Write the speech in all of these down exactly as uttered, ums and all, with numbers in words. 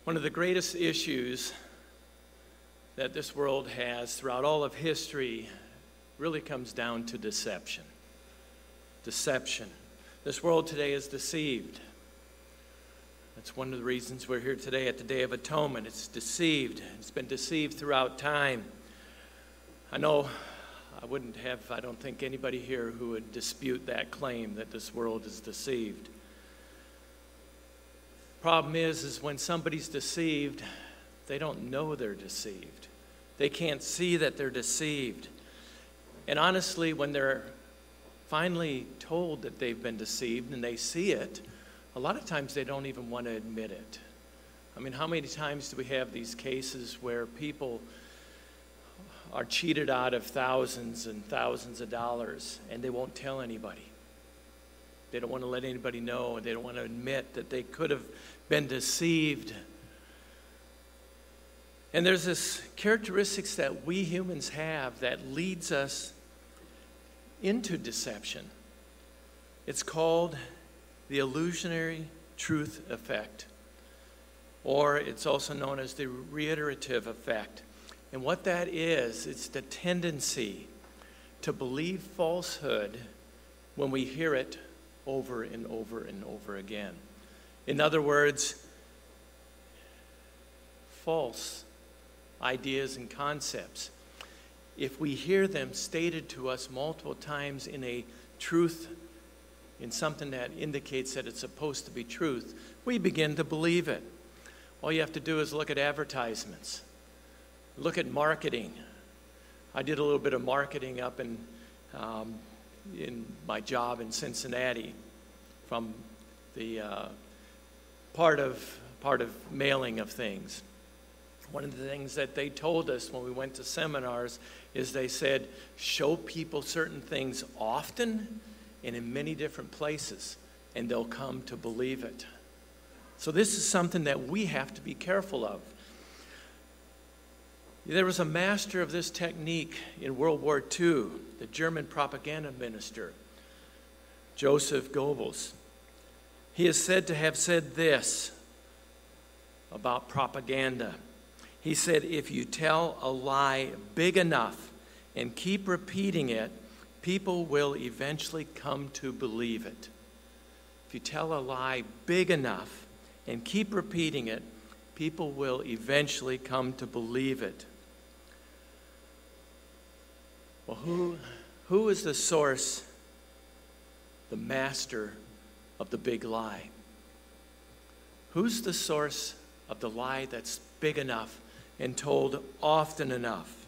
One of the greatest issues that this world has throughout all of history really comes down to deception. Deception. This world today is deceived. That's one of the reasons we're here today at the Day of Atonement. It's deceived. It's been deceived throughout time. I know I wouldn't have, I don't think anybody here who would dispute that claim that this world is deceived. Problem is, is when somebody's deceived, they don't know they're deceived. They can't see that they're deceived. And honestly, when they're finally told that they've been deceived and they see it, a lot of times they don't even want to admit it. I mean, how many times do we have these cases where people are cheated out of thousands and thousands of dollars and they won't tell anybody? They don't want to let anybody know. They don't want to admit that they could have been deceived. And there's this characteristics that we humans have that leads us into deception. It's called the illusionary truth effect, or it's also known as the reiterative effect. And what that is, it's the tendency to believe falsehood when we hear it over and over and over again. In other words, false ideas and concepts, if we hear them stated to us multiple times in a truth, in something that indicates that it's supposed to be truth, we begin to believe it. All you have to do is look at advertisements. Look at marketing. I did a little bit of marketing up in um, in my job in Cincinnati, from the uh, part of part of mailing of things. One of the things that they told us when we went to seminars is they said, show people certain things often and in many different places, and they'll come to believe it. So this is something that we have to be careful of. There was a master of this technique in World War Two, the German propaganda minister, Joseph Goebbels. He is said to have said this about propaganda. He said, if you tell a lie big enough and keep repeating it, people will eventually come to believe it. If you tell a lie big enough and keep repeating it, people will eventually come to believe it. Well, who, who is the source, the master of the big lie? Who's the source of the lie that's big enough and told often enough?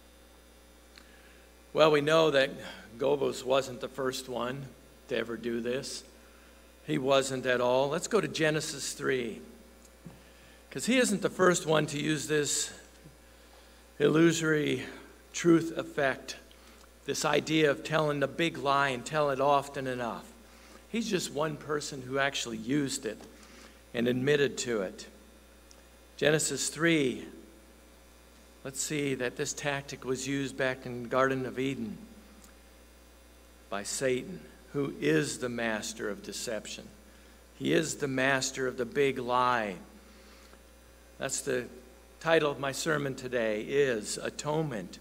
Well, we know that Goebbels wasn't the first one to ever do this. He wasn't at all. Let's go to Genesis three. Because he isn't the first one to use this illusory truth effect, this idea of telling the big lie and tell it often enough. He's just one person who actually used it and admitted to it. Genesis three, let's see that this tactic was used back in the Garden of Eden by Satan, who is the master of deception. He is the master of the big lie. That's the title of my sermon today, is Atonement,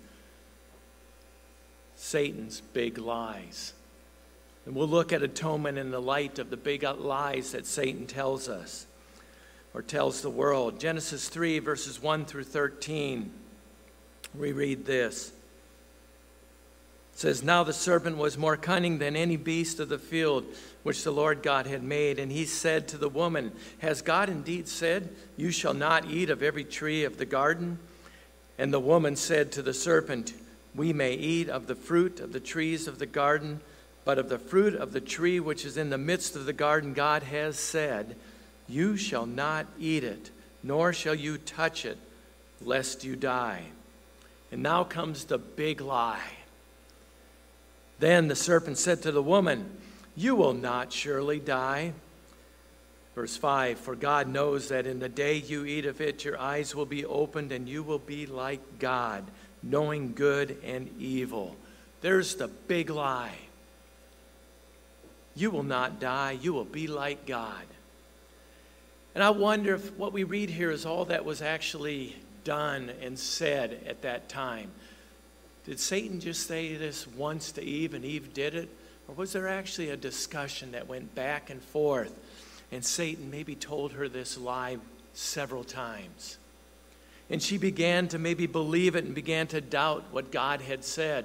Satan's Big Lies. And we'll look at atonement in the light of the big lies that Satan tells us, or tells the world. Genesis three, verses one through thirteen, we read this. It says, now the serpent was more cunning than any beast of the field which the Lord God had made. And he said to the woman, has God indeed said, you shall not eat of every tree of the garden? And the woman said to the serpent, we may eat of the fruit of the trees of the garden, but of the fruit of the tree which is in the midst of the garden, God has said, you shall not eat it, nor shall you touch it, lest you die. And now comes the big lie. Then the serpent said to the woman, you will not surely die. Verse five, for God knows that in the day you eat of it, your eyes will be opened, and you will be like God, knowing good and evil. There's the big lie. You will not die. You will be like God. And And I wonder if what we read here is all that was actually done and said at that time. Did Satan just say this once to Eve and Eve did it? Or was there actually a discussion that went back and forth and Satan maybe told her this lie several times? And she began to maybe believe it and began to doubt what God had said.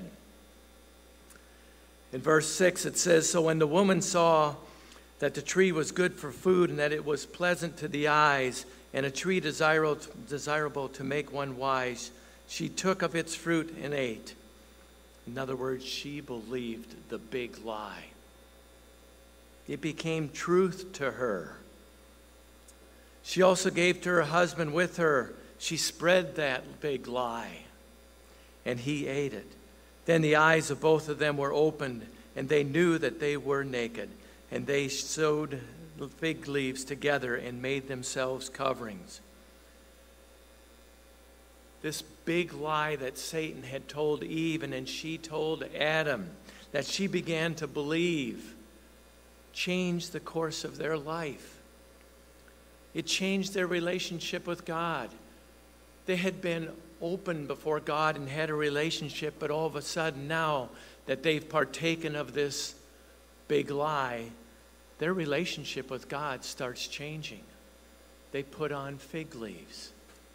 In verse six it says, "So when the woman saw that the tree was good for food and that it was pleasant to the eyes and a tree desirable, desirable to make one wise, she took of its fruit and ate." In other words, she believed the big lie. It became truth to her. She also gave to her husband with her. She spread that big lie, and he ate it. Then the eyes of both of them were opened, and they knew that they were naked. And they sewed the fig leaves together and made themselves coverings. This big lie that Satan had told Eve and then she told Adam, that she began to believe, changed the course of their life. It changed their relationship with God. They had been open before God and had a relationship, but all of a sudden now that they've partaken of this big lie, their relationship with God starts changing. They put on fig leaves.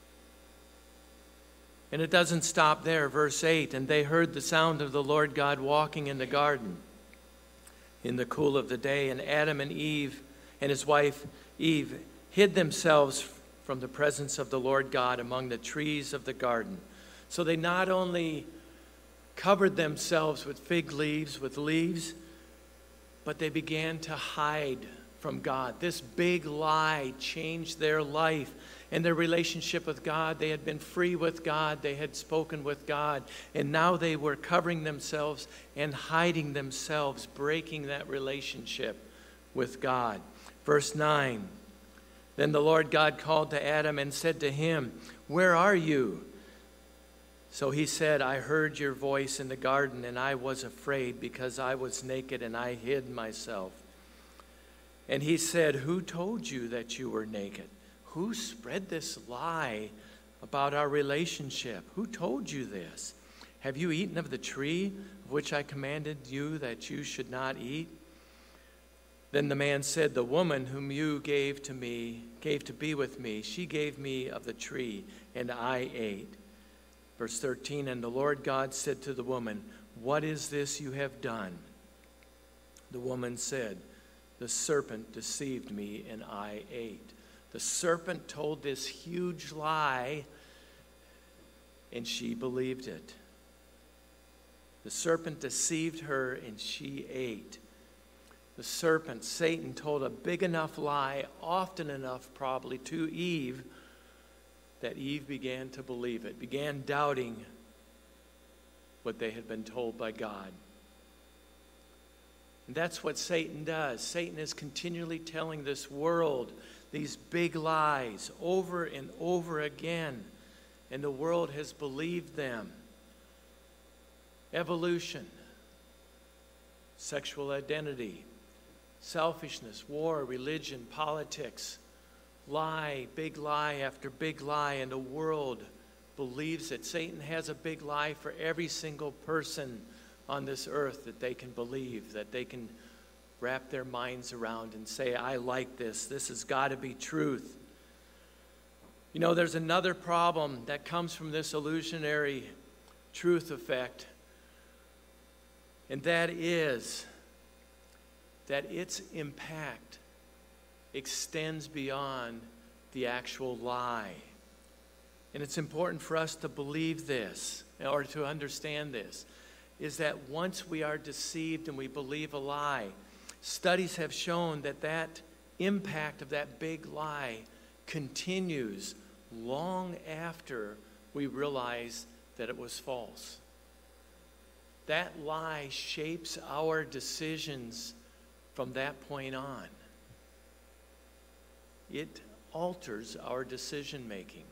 And it doesn't stop there. Verse eight, "And they heard the sound of the Lord God walking in the garden in the cool of the day. And Adam and Eve and his wife Eve hid themselves from the presence of the Lord God among the trees of the garden." So they not only covered themselves with fig leaves, with leaves, but they began to hide from God. This big lie changed their life and their relationship with God. They had been free with God. They had spoken with God. And now they were covering themselves and hiding themselves, breaking that relationship with God. Verse nine, "Then the Lord God called to Adam and said to him, 'Where are you?' So he said, 'I heard your voice in the garden, and I was afraid because I was naked and I hid myself.' And he said, 'Who told you that you were naked? Who spread this lie about our relationship? Who told you this? Have you eaten of the tree of which I commanded you that you should not eat?' Then the man said, 'The woman whom you gave to me, gave to be with me, she gave me of the tree, and I ate.' Verse thirteen, "And the Lord God said to the woman, 'What is this you have done?' The woman said, 'The serpent deceived me, and I ate.'" The serpent told this huge lie, and she believed it. The serpent deceived her, and she ate. The serpent, Satan, told a big enough lie, often enough probably, to Eve, that Eve began to believe it, began doubting what they had been told by God. And that's what Satan does. Satan is continually telling this world these big lies over and over again, and the world has believed them. Evolution, sexual identity, selfishness, war, religion, politics, lie, big lie after big lie, and the world believes it. Satan has a big lie for every single person on this earth that they can believe, that they can wrap their minds around and say, "I like this. This has got to be truth." You know, there's another problem that comes from this illusionary truth effect, and that is that its impact extends beyond the actual lie. And it's important for us to believe this, or to understand this, is that once we are deceived and we believe a lie, studies have shown that that impact of that big lie continues long after we realize that it was false. That lie shapes our decisions from that point on. It alters our decision making.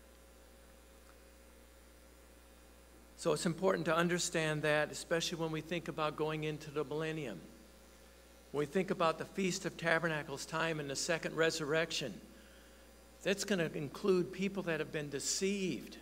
So it's important to understand that, especially when we think about going into the millennium. When we think about the Feast of Tabernacles time and the second resurrection, That's going to include people that have been deceived.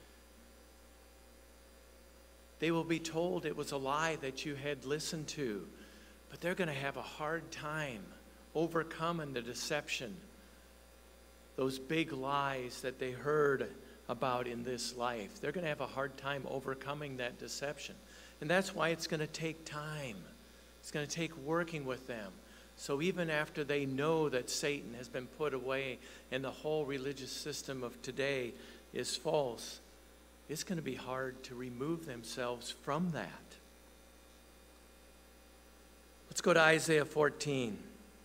They will be told it was a lie that you had listened to, but they're going to have a hard time overcoming the deception, those big lies that they heard about in this life. They're going to have a hard time overcoming that deception. And that's why it's going to take time. It's going to take working with them. So even after they know that Satan has been put away and the whole religious system of today is false, it's going to be hard to remove themselves from that. Let's go to Isaiah fourteen.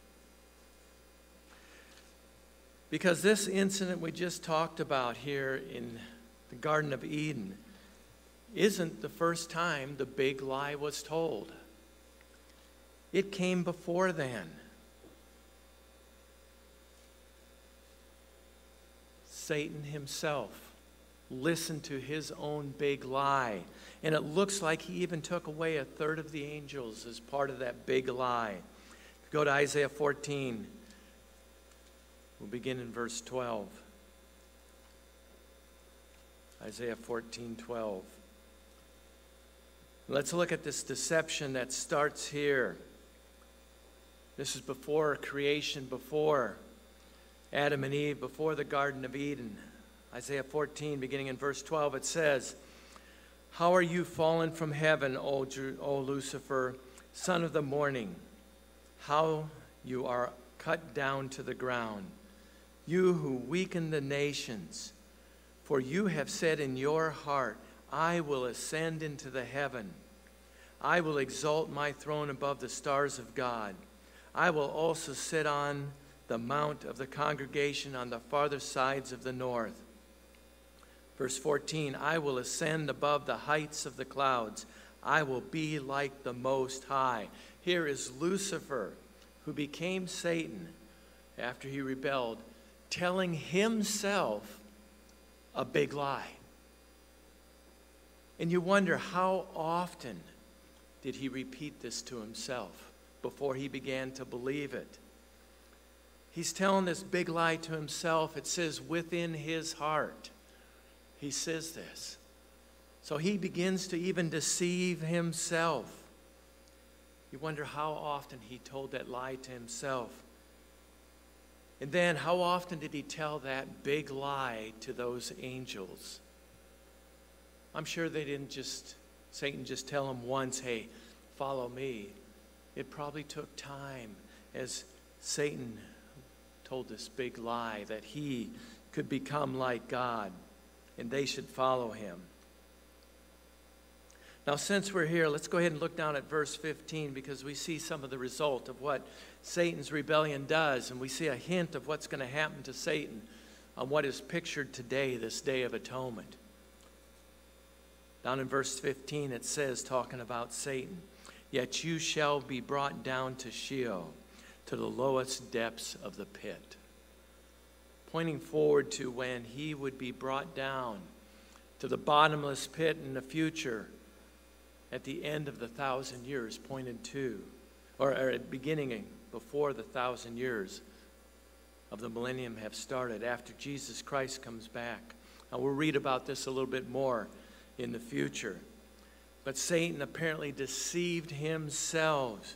Because this incident we just talked about here in the Garden of Eden isn't the first time the big lie was told. It came before then. Satan himself listened to his own big lie. And it looks like he even took away a third of the angels as part of that big lie. If you go to Isaiah fourteen, we'll begin in verse twelve. Isaiah fourteen twelve. Let's look at this deception that starts here. This is before creation, before Adam and Eve, before the Garden of Eden. Isaiah fourteen, beginning in verse twelve, it says, "How are you fallen from heaven, O, Ju- O Lucifer, son of the morning? How you are cut down to the ground, you who weaken the nations. For you have said in your heart, I will ascend into the heaven. I will exalt my throne above the stars of God. I will also sit on the mount of the congregation on the farther sides of the north." Verse fourteen, "I will ascend above the heights of the clouds. I will be like the Most High." Here is Lucifer, who became Satan after he rebelled, telling himself a big lie. And you wonder, how often did he repeat this to himself before he began to believe it? He's telling this big lie to himself. It says within his heart. He says this. So he begins to even deceive himself. You wonder how often he told that lie to himself. And then how often did he tell that big lie to those angels? I'm sure they didn't just, Satan just tell him once, "Hey, follow me." It probably took time as Satan told this big lie that he could become like God and they should follow him. Now, since we're here, let's go ahead and look down at verse fifteen, because we see some of the result of what Satan's rebellion does, and we see a hint of what's going to happen to Satan on what is pictured today, this Day of Atonement. Down in verse fifteen, it says, talking about Satan, "Yet you shall be brought down to Sheol, to the lowest depths of the pit." Pointing forward to when he would be brought down to the bottomless pit in the future at the end of the thousand years, pointed to, or, or at beginning before the thousand years of the millennium have started, after Jesus Christ comes back. Now we'll read about this a little bit more in the future. But Satan apparently deceived himself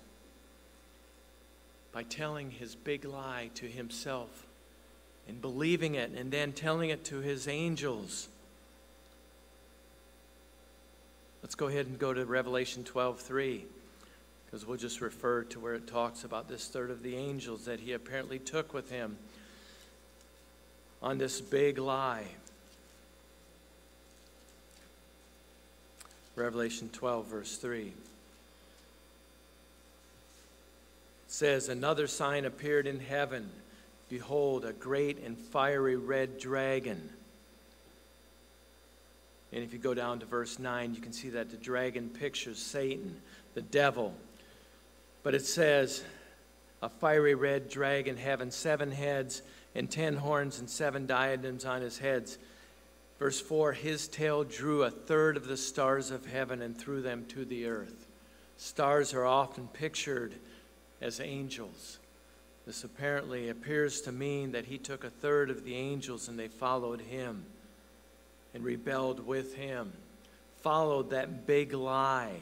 by telling his big lie to himself and believing it and then telling it to his angels. Let's go ahead and go to Revelation twelve three, because we'll just refer to where it talks about this third of the angels that he apparently took with him on this big lie. Revelation twelve, verse three. It says, "Another sign appeared in heaven. Behold, a great and fiery red dragon." And if you go down to verse nine, you can see that the dragon pictures Satan, the devil. But it says, "A fiery red dragon having seven heads and ten horns and seven diadems on his heads." Verse four, "His tail drew a third of the stars of heaven and threw them to the earth." Stars are often pictured as angels. This apparently appears to mean that he took a third of the angels and they followed him and rebelled with him, followed that big lie.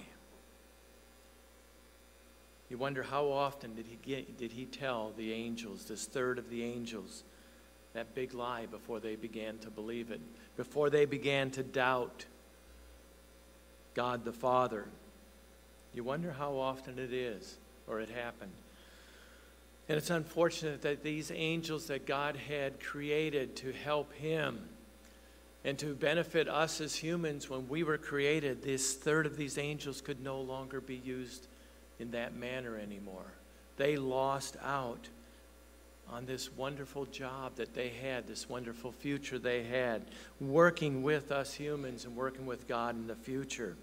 You wonder how often did he get, did he tell the angels, this third of the angels, that big lie before they began to believe it, before they began to doubt God the Father. You wonder how often it is, or it happened. And it's unfortunate that these angels that God had created to help him and to benefit us as humans when we were created, this third of these angels could no longer be used in that manner anymore. They lost out on this wonderful job that they had, this wonderful future they had, working with us humans and working with God in the future.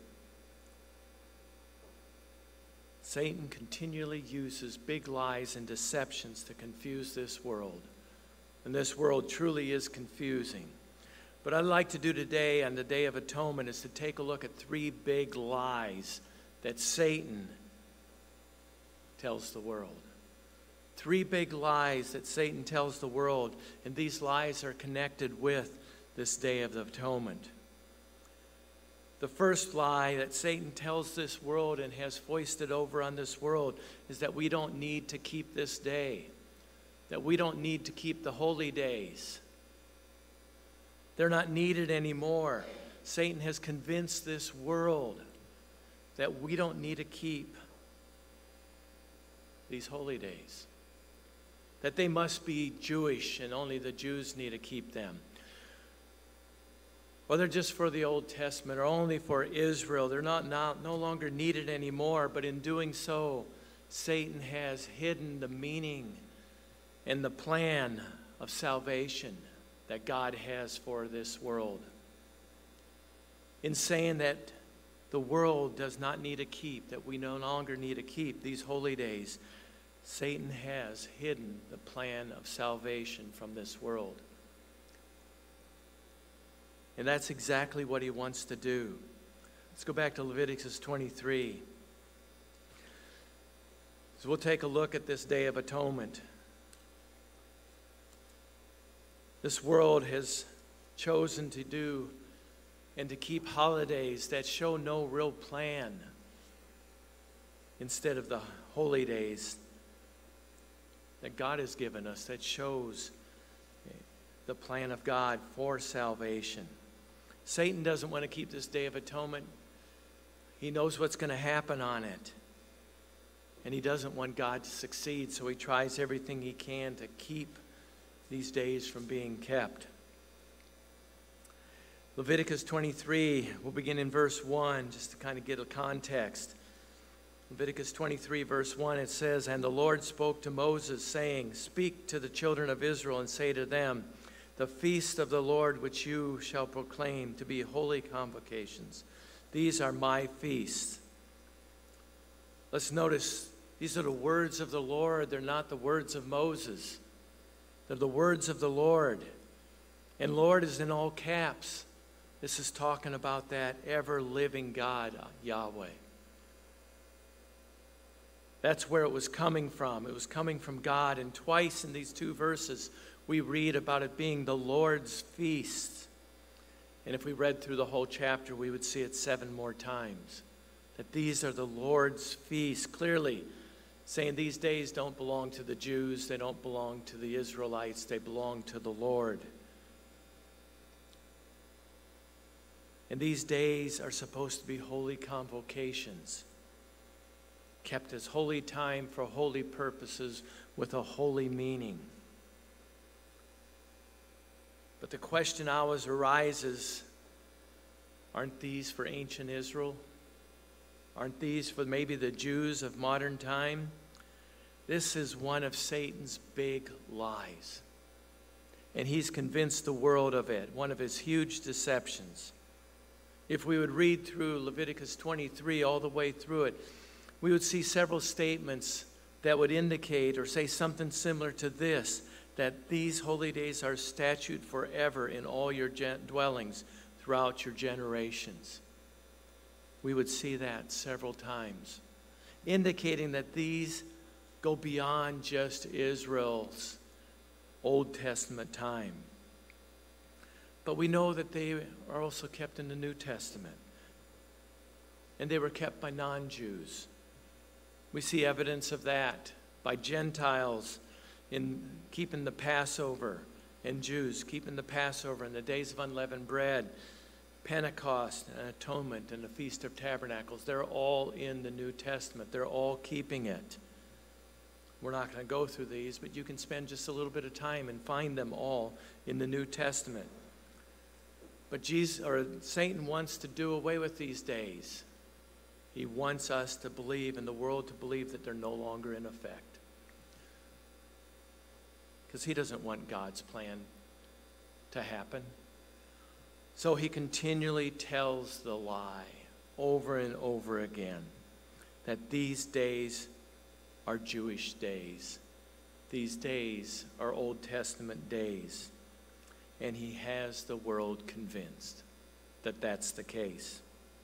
Satan continually uses big lies and deceptions to confuse this world. And this world truly is confusing. What I'd like to do today on the Day of Atonement is to take a look at three big lies that Satan tells the world. Three big lies that Satan tells the world, and these lies are connected with this Day of Atonement. The first lie that Satan tells this world and has foisted over on this world is that we don't need to keep this day, that we don't need to keep the holy days. They're not needed anymore. Satan has convinced this world that we don't need to keep these holy days, that they must be Jewish and only the Jews need to keep them. Or they're just for the Old Testament or only for Israel. They're not now, no longer needed anymore, but in doing so, Satan has hidden the meaning and the plan of salvation that God has for this world. In saying that the world does not need to keep, that we no longer need to keep these holy days, Satan has hidden the plan of salvation from this world. And that's exactly what he wants to do. Let's go back to Leviticus twenty-three. So we'll take a look at this Day of Atonement. This world has chosen to do and to keep holidays that show no real plan instead of the holy days that God has given us that shows the plan of God for salvation. Satan doesn't want to keep this Day of Atonement. He knows what's going to happen on it. And he doesn't want God to succeed, so he tries everything he can to keep these days from being kept. Leviticus twenty-three, we'll begin in verse one, just to kind of get a context. Leviticus twenty-three, verse one, it says, "And the Lord spoke to Moses, saying, Speak to the children of Israel and say to them, The feast of the Lord which you shall proclaim to be holy convocations. These are my feasts." Let's notice, these are the words of the Lord. They're not the words of Moses. They're the words of the Lord. And Lord is in all caps. This is talking about that ever-living God, Yahweh. That's where it was coming from. It was coming from God. And twice in these two verses, we read about it being the Lord's feast. And if we read through the whole chapter, we would see it seven more times. That these are the Lord's feasts. Clearly saying these days don't belong to the Jews. They don't belong to the Israelites. They belong to the Lord. And these days are supposed to be holy convocations, kept as holy time for holy purposes with a holy meaning. But the question always arises, aren't these for ancient Israel? Aren't these for maybe the Jews of modern time? This is one of Satan's big lies. And he's convinced the world of it, one of his huge deceptions. If we would read through Leviticus twenty-three all the way through it, we would see several statements that would indicate or say something similar to this, that these holy days are statute forever in all your gen- dwellings throughout your generations. We would see that several times, indicating that these go beyond just Israel's Old Testament time. But we know that they are also kept in the New Testament. And they were kept by non-Jews. We see evidence of that by Gentiles in keeping the Passover, and Jews keeping the Passover and the days of unleavened bread, Pentecost and Atonement and the Feast of Tabernacles. They're all in the New Testament. They're all keeping it. We're not going to go through these, but you can spend just a little bit of time and find them all in the New Testament. But Jesus, or Satan wants to do away with these days. He wants us to believe, and the world to believe, that they're no longer in effect. Because he doesn't want God's plan to happen. So he continually tells the lie over and over again that these days are Jewish days. These days are Old Testament days. And he has the world convinced that that's the case.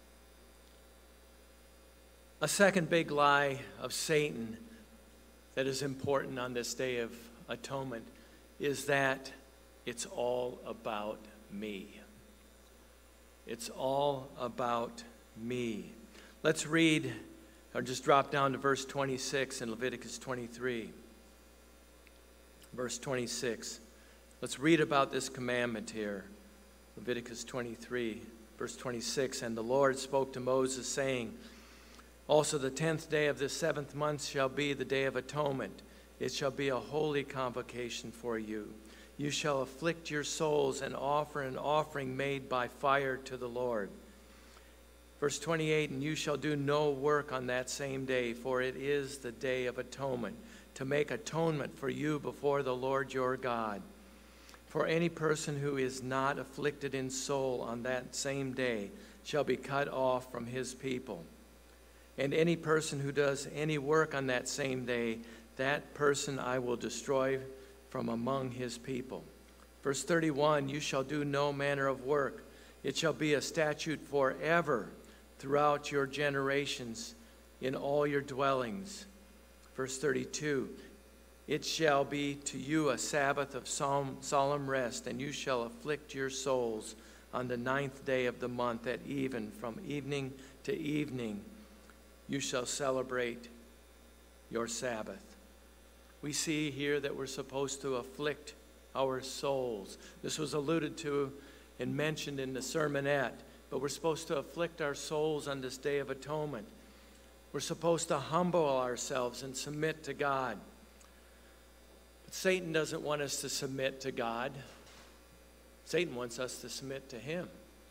A second big lie of Satan that is important on this Day of Atonement is that it's all about me. It's all about me. Let's read, or just drop down to verse twenty-six in Leviticus twenty-three. Verse twenty-six. Let's read about this commandment here. Leviticus twenty-three, verse twenty-six. And the Lord spoke to Moses, saying, also the tenth day of the seventh month shall be the Day of Atonement. It shall be a holy convocation for you. You shall afflict your souls and offer an offering made by fire to the Lord. Verse twenty-eight, and you shall do no work on that same day, for it is the Day of Atonement, to make atonement for you before the Lord your God. For any person who is not afflicted in soul on that same day shall be cut off from his people. And any person who does any work on that same day, that person I will destroy from among his people. Verse thirty-one, you shall do no manner of work. It shall be a statute forever throughout your generations in all your dwellings. Verse thirty-two, it shall be to you a Sabbath of solemn rest, and you shall afflict your souls on the ninth day of the month at even, from evening to evening. You shall celebrate your Sabbath. We see here that we're supposed to afflict our souls. This was alluded to and mentioned in the sermonette, but we're supposed to afflict our souls on this Day of Atonement. We're supposed to humble ourselves and submit to God. But Satan doesn't want us to submit to God. Satan wants us to submit to him.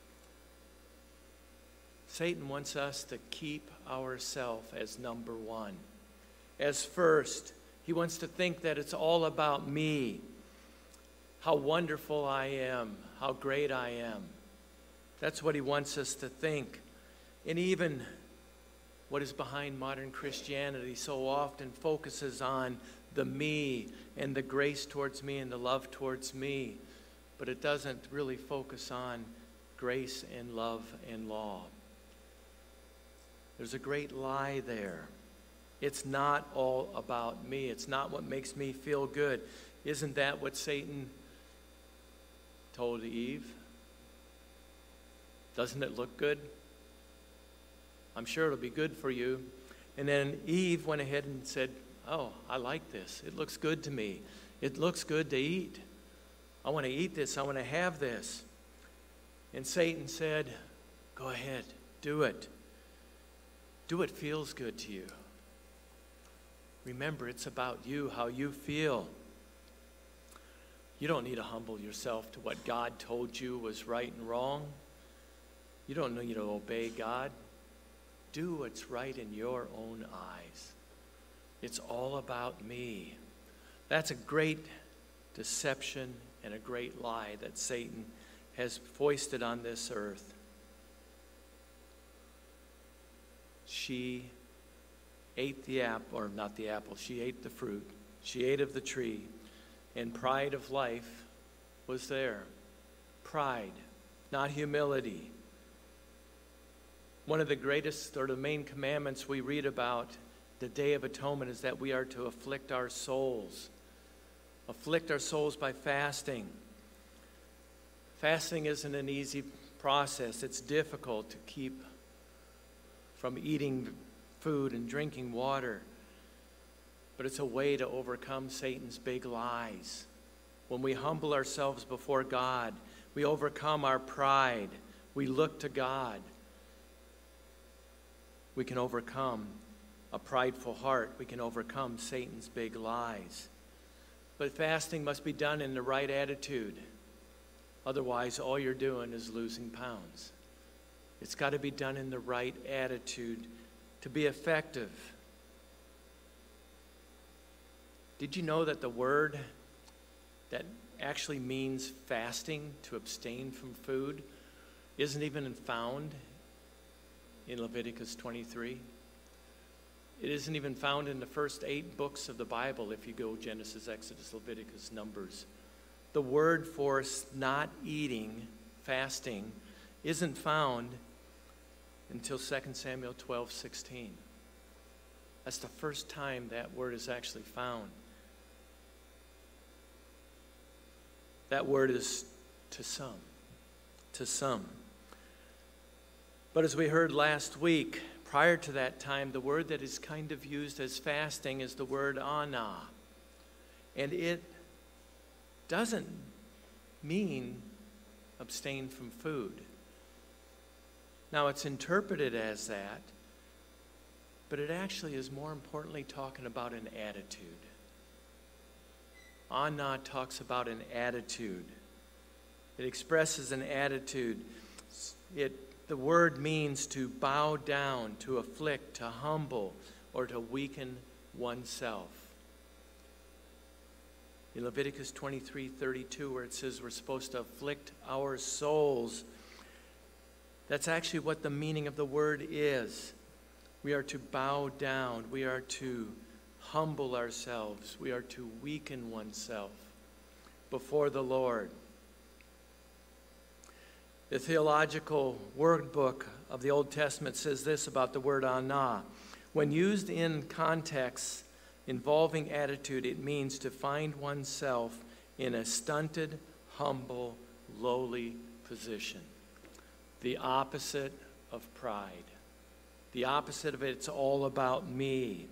Satan wants us to keep ourselves as number one, as first. He wants to think that it's all about me, how wonderful I am, how great I am. That's what he wants us to think. And even what is behind modern Christianity so often focuses on the me and the grace towards me and the love towards me, but it doesn't really focus on grace and love and law. There's a great lie there. It's not all about me. It's not what makes me feel good. Isn't that what Satan told Eve? Doesn't it look good? I'm sure it'll be good for you. And then Eve went ahead and said, oh, I like this. It looks good to me. It looks good to eat. I want to eat this. I want to have this. And Satan said, go ahead, do it. Do what feels good to you. Remember, it's about you, how you feel. You don't need to humble yourself to what God told you was right and wrong. You don't need to obey God. Do what's right in your own eyes. It's all about me. That's a great deception and a great lie that Satan has foisted on this earth. She ate the apple, or not the apple, she ate the fruit. She ate of the tree, and pride of life was there. Pride, not humility. One of the greatest, or the main commandments we read about the Day of Atonement is that we are to afflict our souls. Afflict our souls by fasting. Fasting isn't an easy process. It's difficult to keep from eating food and drinking water. But it's a way to overcome Satan's big lies. When we humble ourselves before God, we overcome our pride. We look to God. We can overcome a prideful heart. We can overcome Satan's big lies. But fasting must be done in the right attitude. Otherwise, all you're doing is losing pounds. It's got to be done in the right attitude to be effective. Did you know that the word that actually means fasting, to abstain from food, isn't even found in Leviticus twenty-three? It isn't even found in the first eight books of the Bible if you go Genesis, Exodus, Leviticus, Numbers. The word for not eating, fasting, isn't found until Second Samuel twelve sixteen. That's the first time that word is actually found. That word is to some. To some. But as we heard last week, prior to that time, the word that is kind of used as fasting is the word anah. And it doesn't mean abstain from food. Now, it's interpreted as that, but it actually is more importantly talking about an attitude. Anah talks about an attitude. It expresses an attitude. It, the word means to bow down, to afflict, to humble, or to weaken oneself. In Leviticus twenty-three thirty-two, where it says we're supposed to afflict our souls, that's actually what the meaning of the word is. We are to bow down. We are to humble ourselves. We are to weaken oneself before the Lord. The theological word book of the Old Testament says this about the word anah. When used in contexts involving attitude, it means to find oneself in a stunted, humble, lowly position. The opposite of pride. The opposite of it, it's all about me.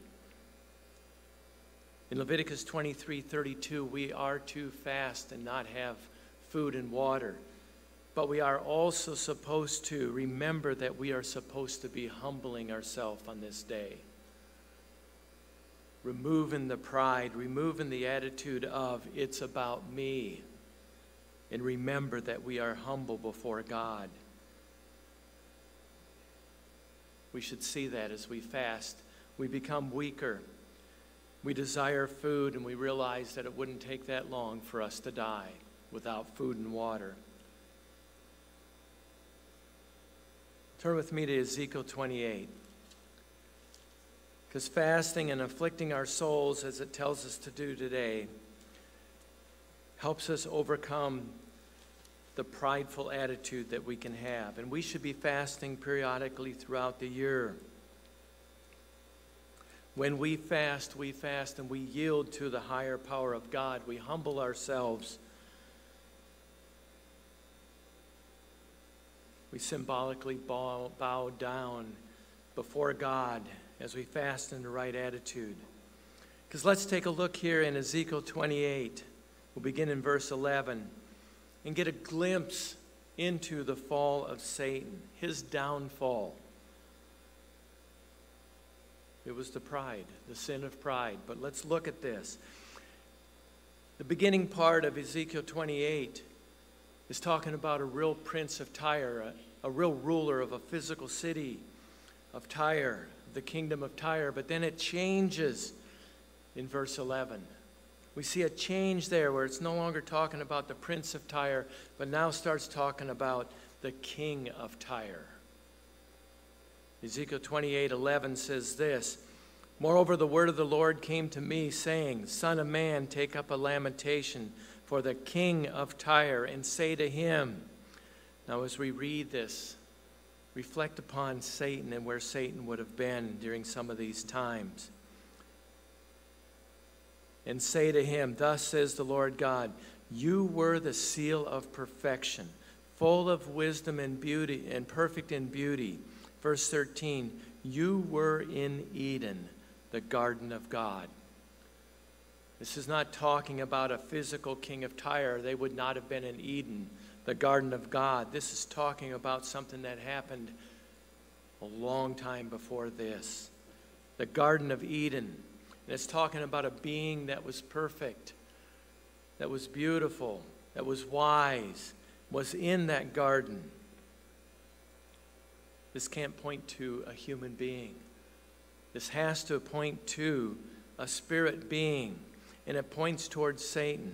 In Leviticus twenty-three thirty-two, we are to fast and not have food and water. But we are also supposed to remember that we are supposed to be humbling ourselves on this day. Removing the pride, removing the attitude of, it's about me. And remember that we are humble before God. We should see that as we fast. We become weaker. We desire food, and we realize that it wouldn't take that long for us to die without food and water. Turn with me to Ezekiel twenty-eight. Because fasting and afflicting our souls, as it tells us to do today, helps us overcome the prideful attitude that we can have. And we should be fasting periodically throughout the year. When we fast, we fast and we yield to the higher power of God. We humble ourselves. We symbolically bow, bow down before God as we fast in the right attitude. Because let's take a look here in Ezekiel twenty-eight. We'll begin in verse eleven and get a glimpse into the fall of Satan, his downfall. It was the pride, the sin of pride. But let's look at this. The beginning part of Ezekiel twenty-eight is talking about a real prince of Tyre, a, a real ruler of a physical city of Tyre, the kingdom of Tyre. But then it changes in verse eleven. We see a change there where it's no longer talking about the prince of Tyre, but now starts talking about the king of Tyre. Ezekiel twenty-eight eleven says this, "Moreover, the word of the Lord came to me, saying, Son of man, take up a lamentation for the king of Tyre, and say to him," now as we read this, reflect upon Satan and where Satan would have been during some of these times. and say to him, thus says the Lord God, you were the seal of perfection, full of wisdom and beauty, and perfect in beauty. Verse thirteen, you were in Eden, the garden of God. This is not talking about a physical king of Tyre. They would not have been in Eden, the garden of God. This is talking about something that happened a long time before this. The Garden of Eden. And it's talking about a being that was perfect, that was beautiful, that was wise, was in that garden. This can't point to a human being. This has to point to a spirit being, and it points towards Satan.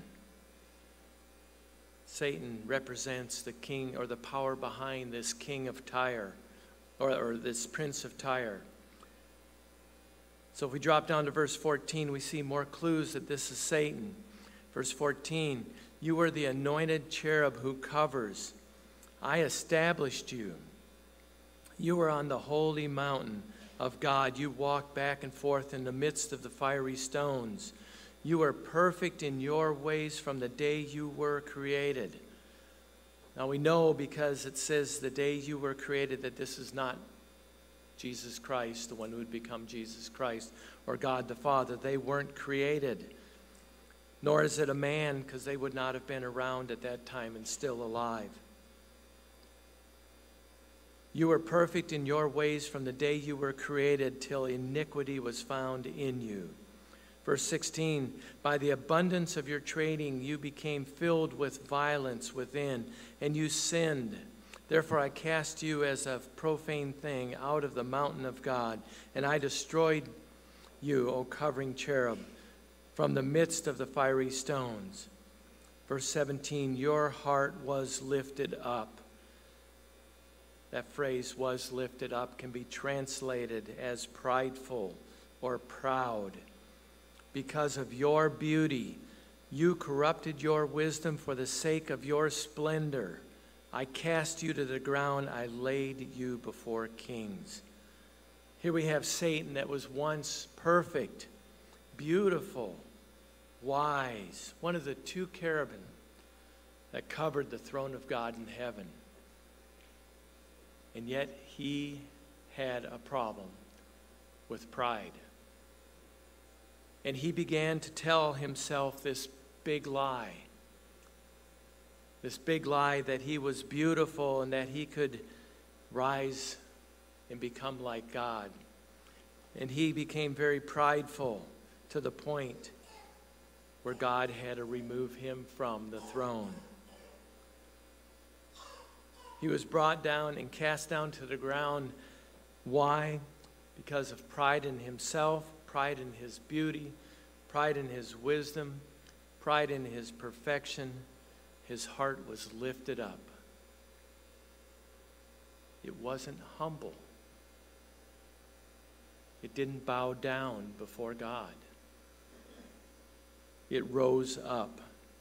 Satan represents the king or the power behind this king of Tyre, or, or this prince of Tyre. So if we drop down to verse fourteen, we see more clues that this is Satan. Verse fourteen, you are the anointed cherub who covers. I established you. You were on the holy mountain of God. You walked back and forth in the midst of the fiery stones. You are perfect in your ways from the day you were created. Now we know, because it says the day you were created, that this is not Jesus Christ, the one who would become Jesus Christ, or God the Father. They weren't created. Nor is it a man, because they would not have been around at that time and still alive. You were perfect in your ways from the day you were created till iniquity was found in you. Verse sixteen, by the abundance of your trading you became filled with violence within, and you sinned. Therefore I cast you as a profane thing out of the mountain of God, and I destroyed you, O covering cherub, from the midst of the fiery stones. Verse seventeen, your heart was lifted up. That phrase, was lifted up, can be translated as prideful or proud. Because of your beauty, you corrupted your wisdom for the sake of your splendor. I cast you to the ground. I laid you before kings. Here we have Satan that was once perfect, beautiful, wise, one of the two cherubim that covered the throne of God in heaven. And yet he had a problem with pride. And he began to tell himself this big lie. This big lie that he was beautiful and that he could rise and become like God. And he became very prideful to the point where God had to remove him from the throne. He was brought down and cast down to the ground. Why? Because of pride in himself, pride in his beauty, pride in his wisdom, pride in his perfection. His heart was lifted up. It wasn't humble. It didn't bow down before God. It rose up.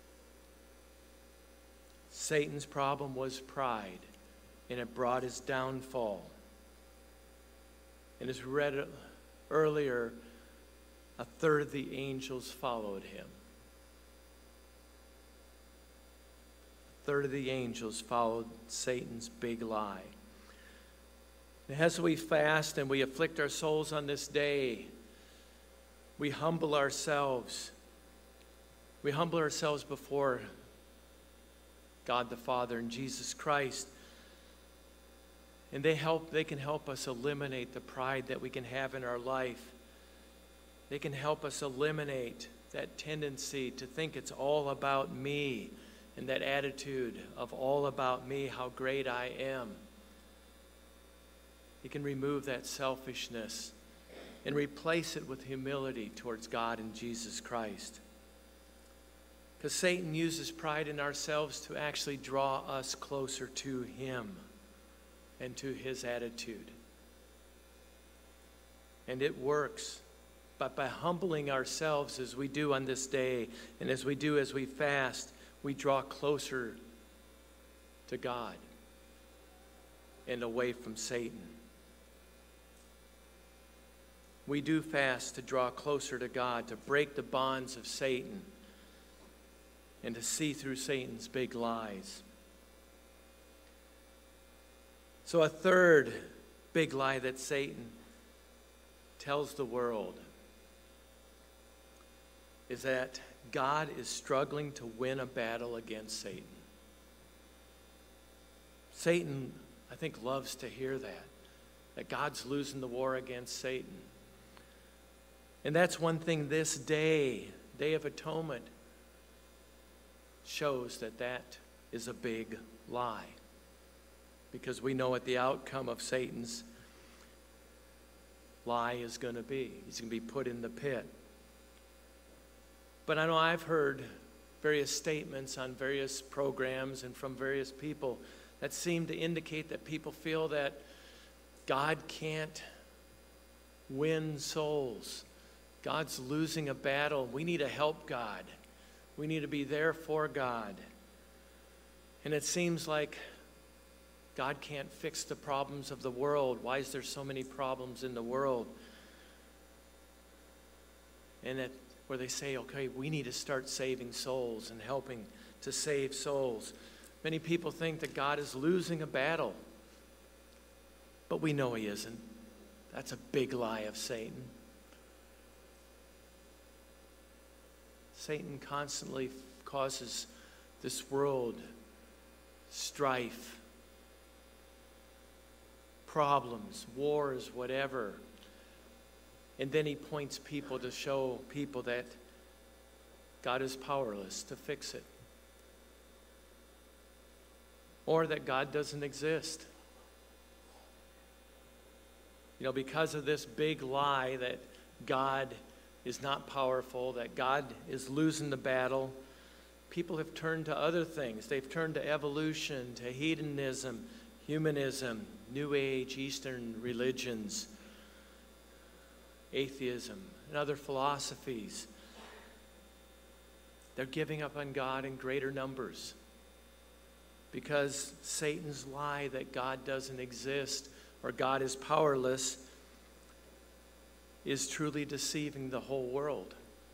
Satan's problem was pride, and it brought his downfall. And as we read earlier, a third of the angels followed him. A third of the angels followed Satan's big lie. And as we fast and we afflict our souls on this day, we humble ourselves. We humble ourselves before God the Father and Jesus Christ. And they help, they can help us eliminate the pride that we can have in our life. They can help us eliminate that tendency to think it's all about me, and that attitude of all about me, how great I am. He can remove that selfishness and replace it with humility towards God and Jesus Christ. Because Satan uses pride in ourselves to actually draw us closer to him and to his attitude. And it works. But by humbling ourselves as we do on this day, and as we do as we fast, we draw closer to God and away from Satan. We do fast to draw closer to God, to break the bonds of Satan, and to see through Satan's big lies. So a third big lie that Satan tells the world is that God is struggling to win a battle against Satan. Satan, I think, loves to hear that, that God's losing the war against Satan. And that's one thing this day, Day of Atonement, shows that that is a big lie. Because we know what the outcome of Satan's lie is going to be. He's going to be put in the pit. But I know I've heard various statements on various programs and from various people that seem to indicate that people feel that God can't win souls. God's losing a battle. We need to help God. We need to be there for God. And it seems like God can't fix the problems of the world. Why is there so many problems in the world? And that where they say, okay, we need to start saving souls and helping to save souls. Many people think that God is losing a battle, but we know he isn't. That's a big lie of Satan. Satan constantly causes this world strife, problems, wars, whatever. And then he points people to show people that God is powerless to fix it. Or that God doesn't exist. You know, because of this big lie that God is not powerful, that God is losing the battle, people have turned to other things. They've turned to evolution, to hedonism, humanism, New Age, Eastern religions, atheism, and other philosophies. They're giving up on God in greater numbers because Satan's lie that God doesn't exist or God is powerless is truly deceiving the whole world.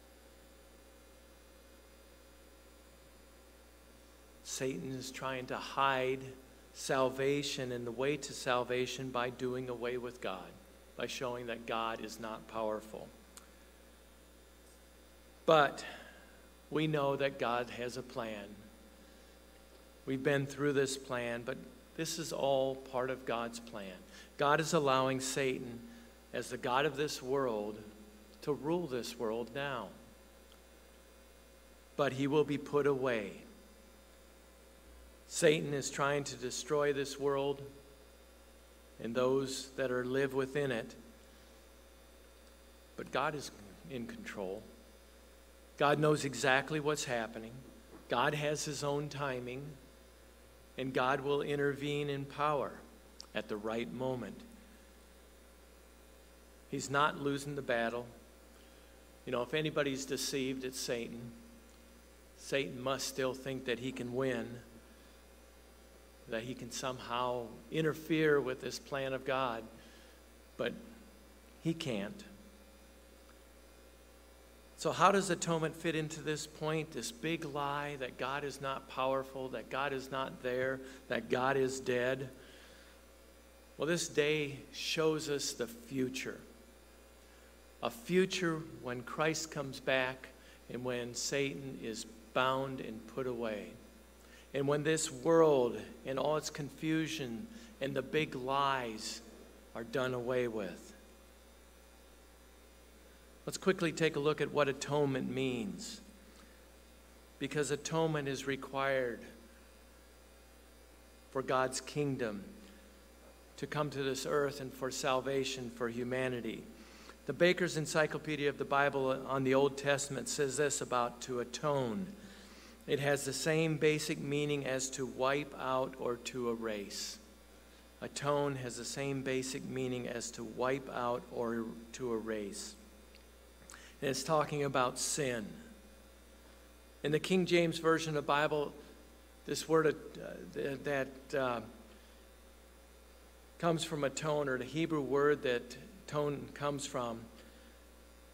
Satan is trying to hide salvation and the way to salvation by doing away with God, by showing that God is not powerful. But we know that God has a plan. We've been through this plan, but this is all part of God's plan. God is allowing Satan, as the God of this world, to rule this world now. But he will be put away. Satan is trying to destroy this world and those that are live within it. But God is in control. God knows exactly what's happening. God has his own timing. And God will intervene in power at the right moment. He's not losing the battle. You know, if anybody's deceived, it's Satan. Satan must still think that he can win, that he can somehow interfere with this plan of God, but he can't. So how does atonement fit into this point, this big lie that God is not powerful, that God is not there, that God is dead? Well, this day shows us the future. A future when Christ comes back and when Satan is bound and put away. And when this world and all its confusion and the big lies are done away with. Let's quickly take a look at what atonement means. Because atonement is required for God's kingdom to come to this earth and for salvation for humanity. The Baker's Encyclopedia of the Bible on the Old Testament says this about to atone. It has the same basic meaning as to wipe out or to erase. Atone has the same basic meaning as to wipe out or to erase. And it's talking about sin. In the King James Version of the Bible, this word uh, that uh, comes from atone, or the Hebrew word that atone comes from,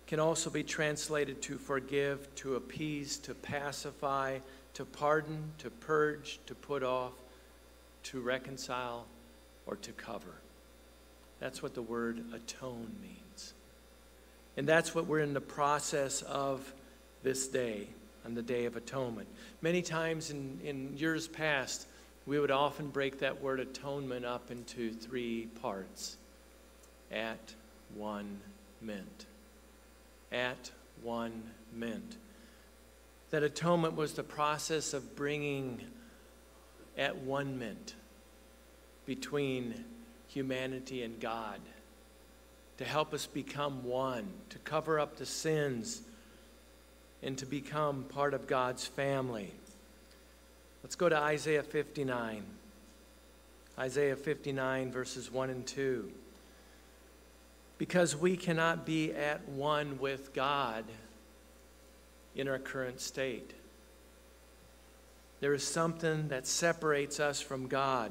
can also be translated to forgive, to appease, to pacify, to pardon, to purge, to put off, to reconcile, or to cover. That's what the word atone means. And that's what we're in the process of this day, on the Day of Atonement. Many times in, in years past, we would often break that word atonement up into three parts. At one mint. At one mint. That atonement was the process of bringing at one mint between humanity and God, to help us become one, to cover up the sins, and to become part of God's family. Let's go to Isaiah fifty-nine. Isaiah fifty-nine, verses one and two. Because we cannot be at one with God in our current state. There is something that separates us from God.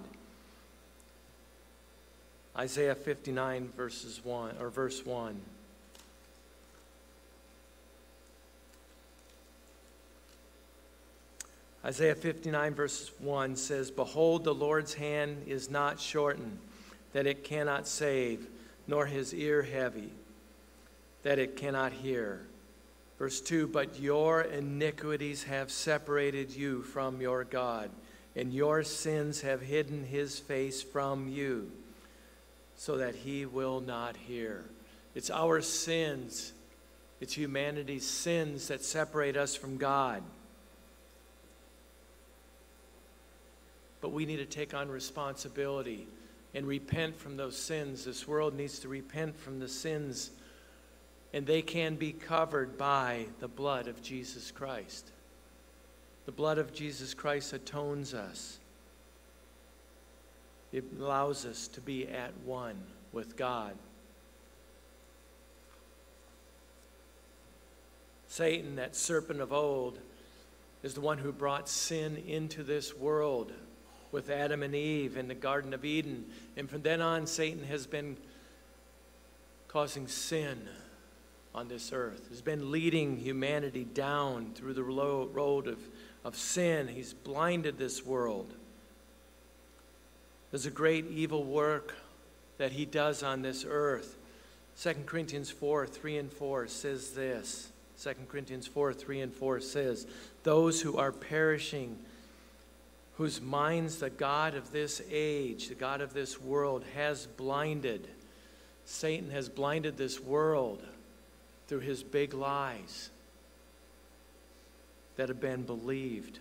Isaiah fifty-nine, verses one, or verse one. Isaiah fifty-nine, verse one says, Behold, the Lord's hand is not shortened, that it cannot save, nor his ear heavy, that it cannot hear. Verse two, But your iniquities have separated you from your God, and your sins have hidden his face from you, so that he will not hear. It's our sins, it's humanity's sins that separate us from God. But we need to take on responsibility and repent from those sins. This world needs to repent from the sins, and they can be covered by the blood of Jesus Christ. The blood of Jesus Christ atones us. It allows us to be at one with God. Satan, that serpent of old, is the one who brought sin into this world with Adam and Eve in the Garden of Eden. And from then on, Satan has been causing sin on this earth. He's been leading humanity down through the road of, of sin. He's blinded this world. There's a great evil work that he does on this earth. Second Corinthians four, three and four says this. Second Corinthians four, three and four says, Those who are perishing, whose minds the God of this age, the God of this world, has blinded. Satan has blinded this world through his big lies that have been believed.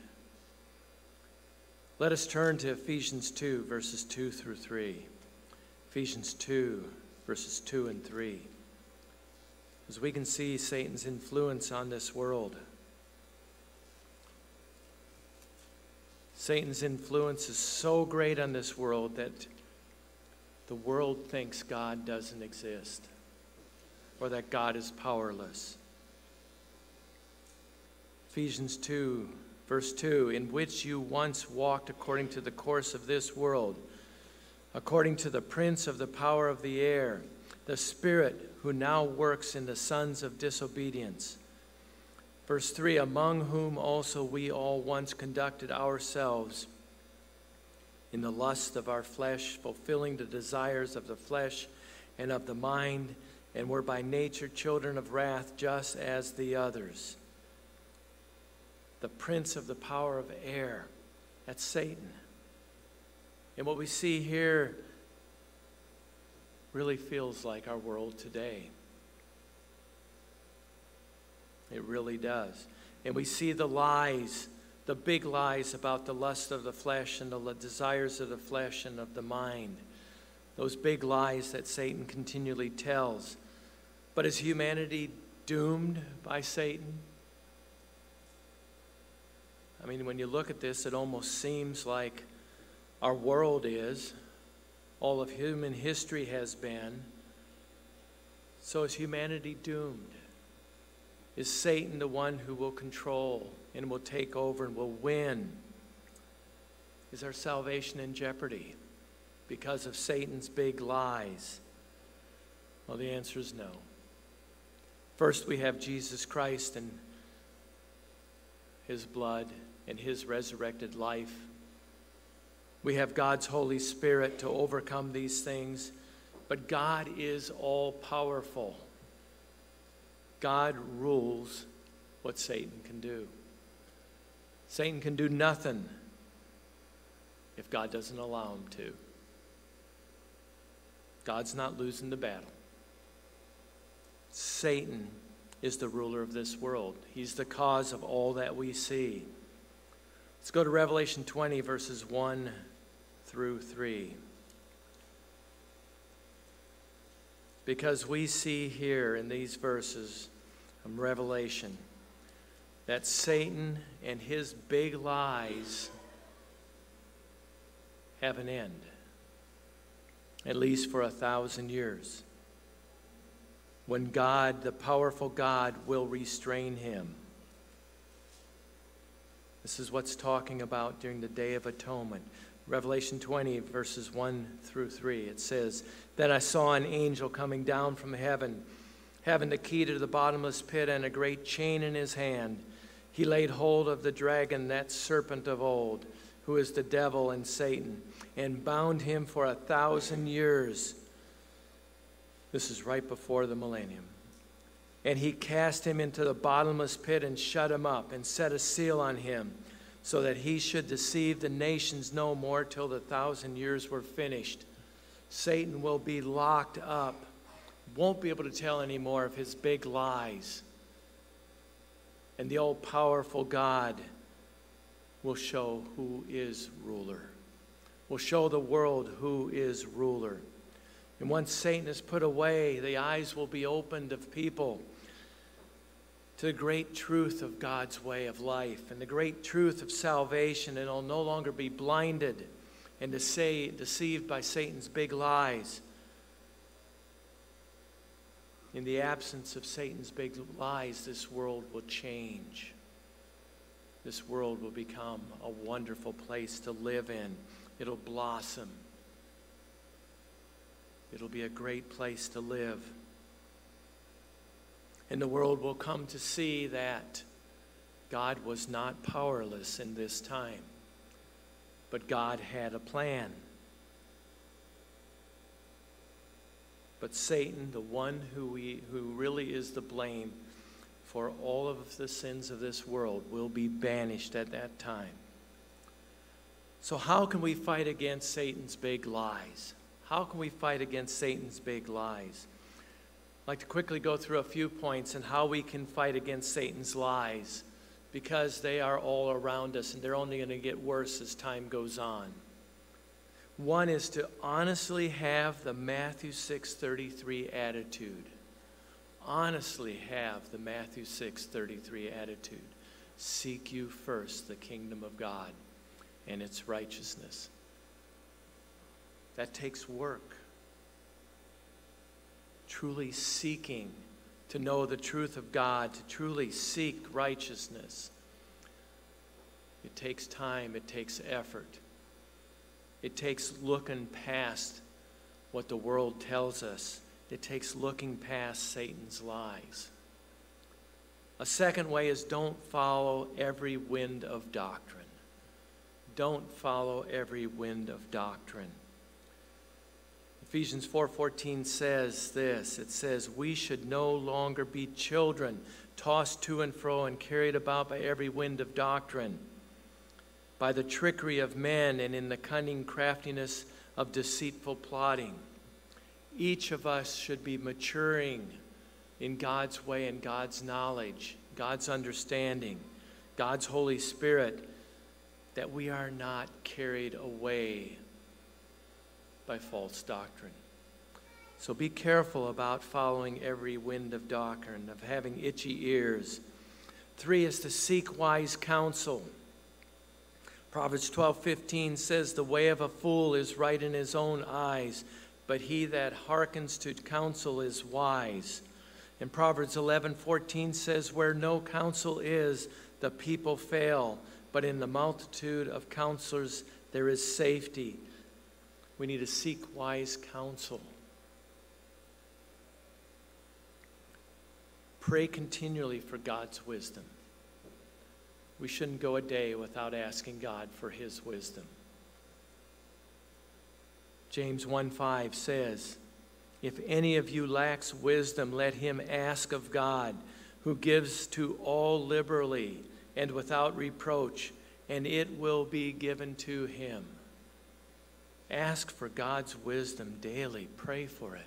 Let us turn to Ephesians two, verses two through three. Ephesians two, verses two and three. As we can see Satan's influence on this world. Satan's influence is so great on this world that the world thinks God doesn't exist, or that God is powerless. Ephesians two, verse two, in which you once walked according to the course of this world, according to the prince of the power of the air, the spirit who now works in the sons of disobedience. Verse three, among whom also we all once conducted ourselves in the lust of our flesh, fulfilling the desires of the flesh and of the mind, and were by nature children of wrath, just as the others. The prince of the power of air, that's Satan. And what we see here really feels like our world today. It really does. And we see the lies, the big lies about the lust of the flesh and the desires of the flesh and of the mind. Those big lies that Satan continually tells. But is humanity doomed by Satan? I mean, when you look at this, it almost seems like our world is. All of human history has been. So is humanity doomed? Is Satan the one who will control and will take over and will win? Is our salvation in jeopardy because of Satan's big lies? Well, the answer is no. First, we have Jesus Christ and his blood and his resurrected life. We have God's Holy Spirit to overcome these things. But God is all-powerful. God rules what Satan can do. Satan can do nothing if God doesn't allow him to. God's not losing the battle. Satan is the ruler of this world. He's the cause of all that we see. Let's go to Revelation twenty, verses one through three. Because we see here in these verses from Revelation that Satan and his big lies have an end, at least for a thousand years, when God, the powerful God, will restrain him. This is what's talking about during the Day of Atonement. Revelation twenty, verses one through three, it says, "Then I saw an angel coming down from heaven, having the key to the bottomless pit and a great chain in his hand. He laid hold of the dragon, that serpent of old, who is the devil and Satan, and bound him for a thousand years." This is right before the millennium. "And he cast him into the bottomless pit and shut him up and set a seal on him, so that he should deceive the nations no more till the thousand years were finished." Satan will be locked up, won't be able to tell any more of his big lies. And the all-powerful God will show who is ruler, will show the world who is ruler. And once Satan is put away, the eyes will be opened of people to the great truth of God's way of life and the great truth of salvation, and will no longer be blinded and to say, deceived by Satan's big lies. In the absence of Satan's big lies, this world will change. This world will become a wonderful place to live in. It'll blossom. It'll be a great place to live. And the world will come to see that God was not powerless in this time, but God had a plan. But Satan, the one who, we, who really is the blame for all of the sins of this world, will be banished at that time. So how can we fight against Satan's big lies? How can we fight against Satan's big lies? I'd like to quickly go through a few points on how we can fight against Satan's lies, because they are all around us and they're only going to get worse as time goes on. One is to honestly have the Matthew six thirty-three attitude. Honestly have the Matthew six thirty-three attitude. Seek you first the kingdom of God and its righteousness. That takes work. Truly seeking to know the truth of God, to truly seek righteousness. It takes time, it takes effort. It takes looking past what the world tells us. It takes looking past Satan's lies. A second way is don't follow every wind of doctrine. Don't follow every wind of doctrine. Ephesians four fourteen says this. It says, "We should no longer be children, tossed to and fro and carried about by every wind of doctrine, by the trickery of men and in the cunning craftiness of deceitful plotting." Each of us should be maturing in God's way and God's knowledge, God's understanding, God's Holy Spirit, that we are not carried away by false doctrine. So be careful about following every wind of doctrine, of having itchy ears. Three is to seek wise counsel. Proverbs twelve fifteen says, "The way of a fool is right in his own eyes, but he that hearkens to counsel is wise." And Proverbs eleven fourteen says, "Where no counsel is, the people fail, but in the multitude of counselors there is safety." We need to seek wise counsel. Pray continually for God's wisdom. We shouldn't go a day without asking God for his wisdom. James one five says, if any of you lacks wisdom, let him ask of God, who gives to all liberally and without reproach, and it will be given to him. Ask for God's wisdom daily. Pray for it.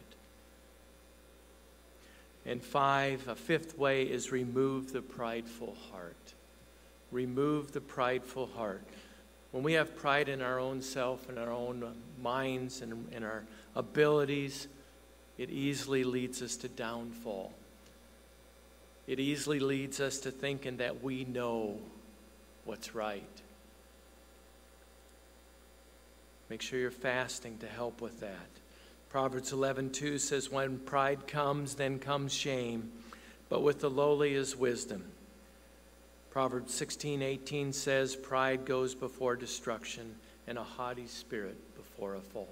And five, a fifth way is remove the prideful heart. Remove the prideful heart. When we have pride in our own self and our own minds and in our abilities, it easily leads us to downfall. It easily leads us to thinking that we know what's right. Make sure you're fasting to help with that. Proverbs eleven two says, when pride comes, then comes shame, but with the lowly is wisdom. Proverbs sixteen eighteen says, pride goes before destruction, and a haughty spirit before a fall.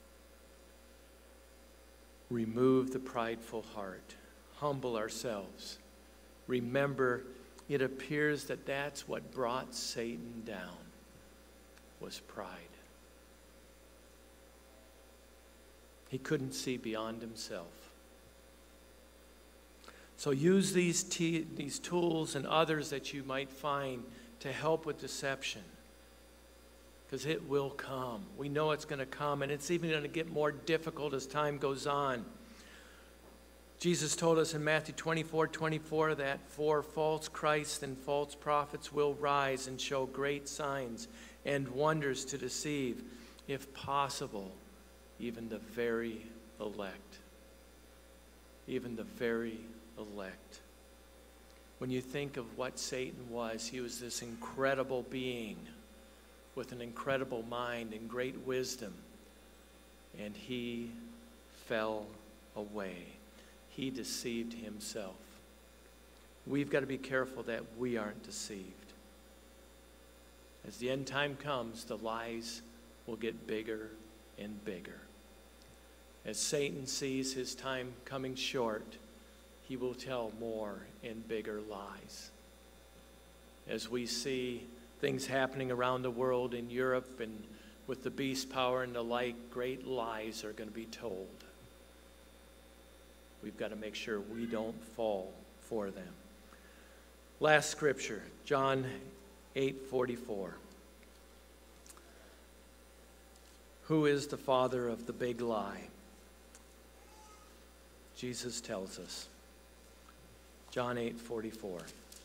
Remove the prideful heart. Humble ourselves. Remember, it appears that that's what brought Satan down, was pride. He couldn't see beyond himself. So use these, t- these tools and others that you might find to help with deception. Because it will come. We know it's going to come, and it's even going to get more difficult as time goes on. Jesus told us in Matthew twenty-four twenty-four that for false Christs and false prophets will rise and show great signs and wonders to deceive, if possible, even the very elect. Even the very elect. When you think of what Satan was, he was this incredible being with an incredible mind and great wisdom, and he fell away. He deceived himself. We've got to be careful that we aren't deceived. As the end time comes, the lies will get bigger and bigger. As Satan sees his time coming short, he will tell more and bigger lies. As we see things happening around the world in Europe and with the beast power and the like, great lies are going to be told. We've got to make sure we don't fall for them. Last scripture, John eight forty-four. Who is the father of the big lie? Jesus tells us. John eight forty-four.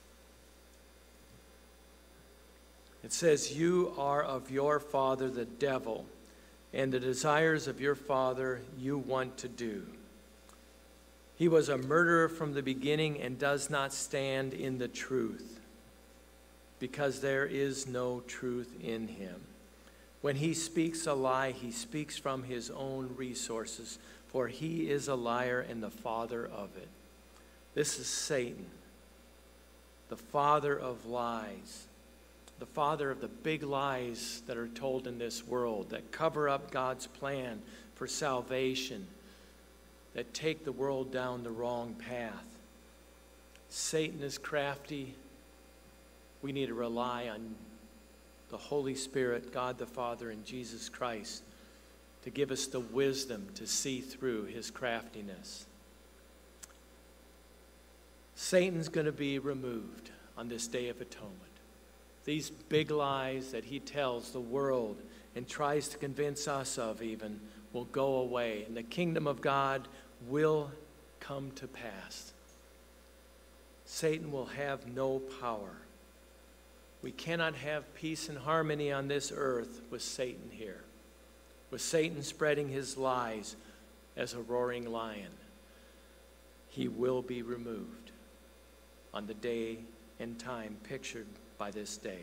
It says, you are of your father the devil, and the desires of your father you want to do. He was a murderer from the beginning and does not stand in the truth, because there is no truth in him. When he speaks a lie, he speaks from his own resources, for he is a liar and the father of it. This is Satan, the father of lies, the father of the big lies that are told in this world, that cover up God's plan for salvation, that take the world down the wrong path. Satan is crafty. We need to rely on the Holy Spirit, God the Father, and Jesus Christ to give us the wisdom to see through his craftiness. Satan's going to be removed on this Day of Atonement. These big lies that he tells the world and tries to convince us of even will go away, and the kingdom of God will come to pass. Satan will have no power. We cannot have peace and harmony on this earth with Satan here, with Satan spreading his lies as a roaring lion. He will be removed on the day and time pictured by this day.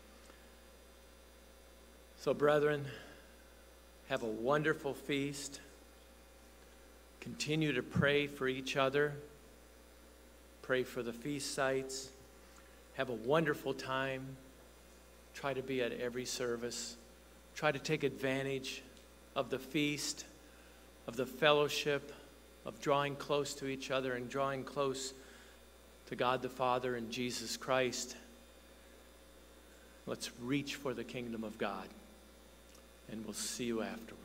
So, brethren, have a wonderful feast. Continue to pray for each other. Pray for the feast sites. Have a wonderful time. Try to be at every service. Try to take advantage of the feast, of the fellowship, of drawing close to each other and drawing close to God the Father and Jesus Christ. Let's reach for the kingdom of God, and we'll see you afterwards.